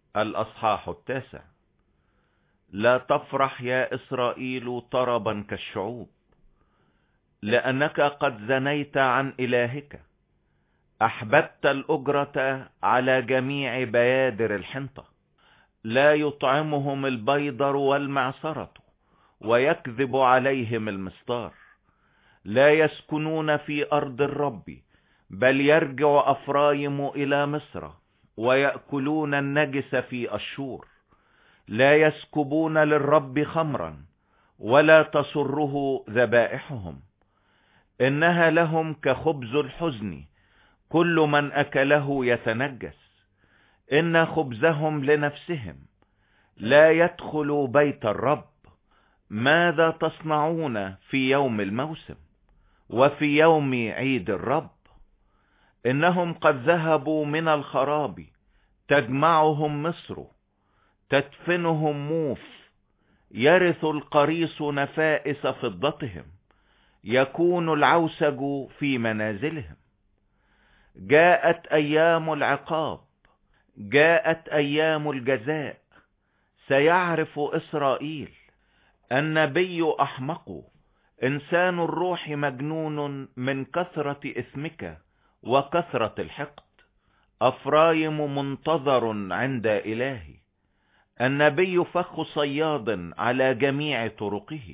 الأصحاح 9. لا تفرح يا إسرائيل طربا كالشعوب، لأنك قد زنيت عن إلهك، أحببت الأجرة على جميع بيادر الحنطة. لا يطعمهم البيضر والمعصرة، ويكذب عليهم المستار. لا يسكنون في أرض الرب، بل يرجع أفرايم إلى مصر، ويأكلون النجس في أشور. لا يسكبون للرب خمرا، ولا تسره ذبائحهم. إنها لهم كخبز الحزن، كل من أكله يتنجس. إن خبزهم لنفسهم، لا يدخل بيت الرب. ماذا تصنعون في يوم الموسم وفي يوم عيد الرب؟ إنهم قد ذهبوا من الخراب، تجمعهم مصر، تدفنهم موف. يرث القريص نفائس فضتهم، يكون العوسج في منازلهم. جاءت أيام العقاب، جاءت أيام الجزاء. سيعرف إسرائيل. النبي أحمق، إنسان الروح مجنون من كثرة إثمك وكثرة الحقد. أفرايم منتظر عند إلهي، النبي فخ صياد على جميع طرقه.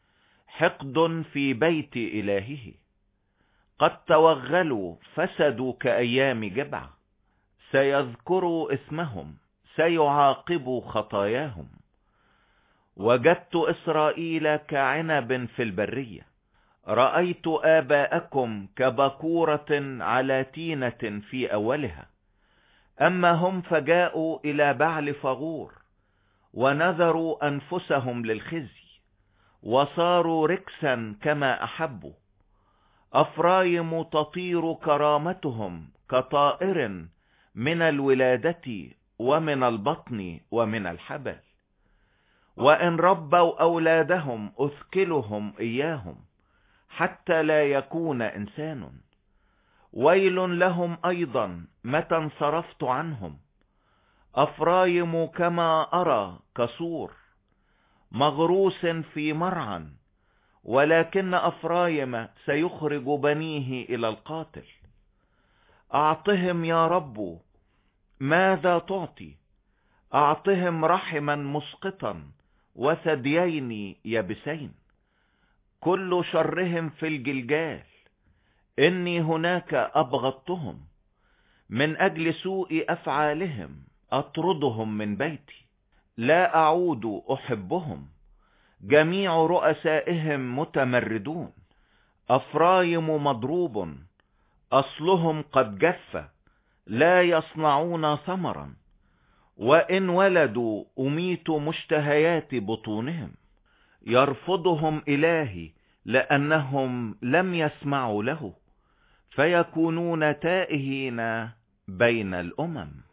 حقد في بيت إلهه، قد توغلوا فسدوا كأيام جبع. سيذكروا اسمهم، سيعاقبوا خطاياهم. وجدت إسرائيل كعنب في البرية، رأيت آباءكم كبكورة على تينة في أولها. أما هم فجاءوا إلى بعل فغور، ونذروا أنفسهم للخزي، وصاروا ركسا كما أحبوا. أفرايم تطير كرامتهم كطائر من الولادة ومن البطن ومن الحبل. وإن ربوا أولادهم أثكلهم إياهم، حتى لا يكون إنسان. ويل لهم أيضا متى انصرفت عنهم. أفرايم كما أرى كسور، مغروس في مرعى، ولكن أفرايم سيخرج بنيه إلى القاتل. أعطهم يا رب، ماذا تعطي؟ أعطهم رحما مسقطا وثديين يبسين. كل شرهم في الجلجال، إني هناك أبغضتهم. من أجل سوء أفعالهم أطردهم من بيتي، لا أعود أحبهم. جميع رؤسائهم متمردون. أفرايم مضروب، أصلهم قد جف، لا يصنعون ثمرا. وإن ولدوا أميت مشتهيات بطونهم. يرفضهم إلهي لأنهم لم يسمعوا له، فيكونون تائهين بين الأمم.